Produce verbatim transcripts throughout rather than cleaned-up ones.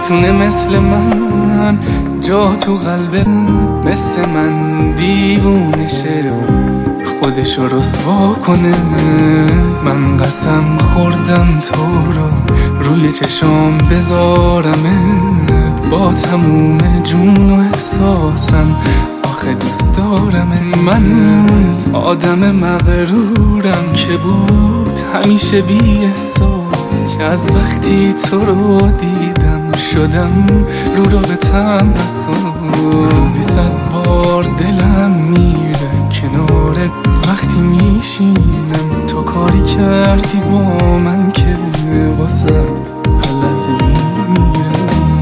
میتونه مثل من جا تو قلب مثل من دیوونه شه و خودشو رسوا کنه. من قسم خوردم تو رو روی چشام بذارمت، با تموم جون و احساسم آخه دوست دارمت. من آدم مغرورم که بود همیشه بی احساس، که از وقتی تو رو دیدم شدم رو رو به تن حساس. روزی صد بار دلم میره کنارت وقتی میشینم، تو کاری کردی با من که واسه هر لحظه میمیرم.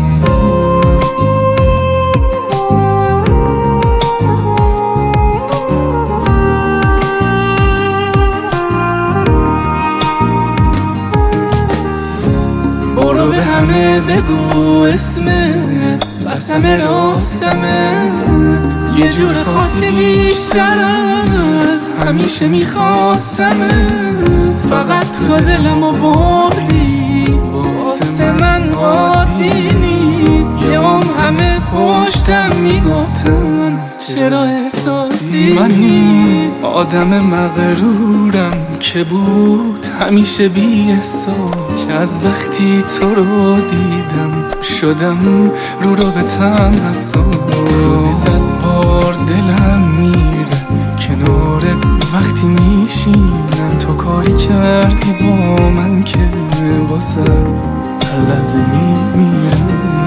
برو به همه بگو اسمت، قسم راستمه یه جور خاصی بیشتر از همیشه میخواستمه. فقط تو دلمو بردی واسه من عادی نیست، یه عمر همه پشتم میگفتن چرا احساسی من نیست. آدم مغرورم که بود همیشه بی احساس، که از وقتی تو رو دیدم شدم رو رو به تن حساس. روزی صد بار دلم میره کنارت وقتی میشینم، تو کاری کردی با من که واسه هر لحظه میمیرم.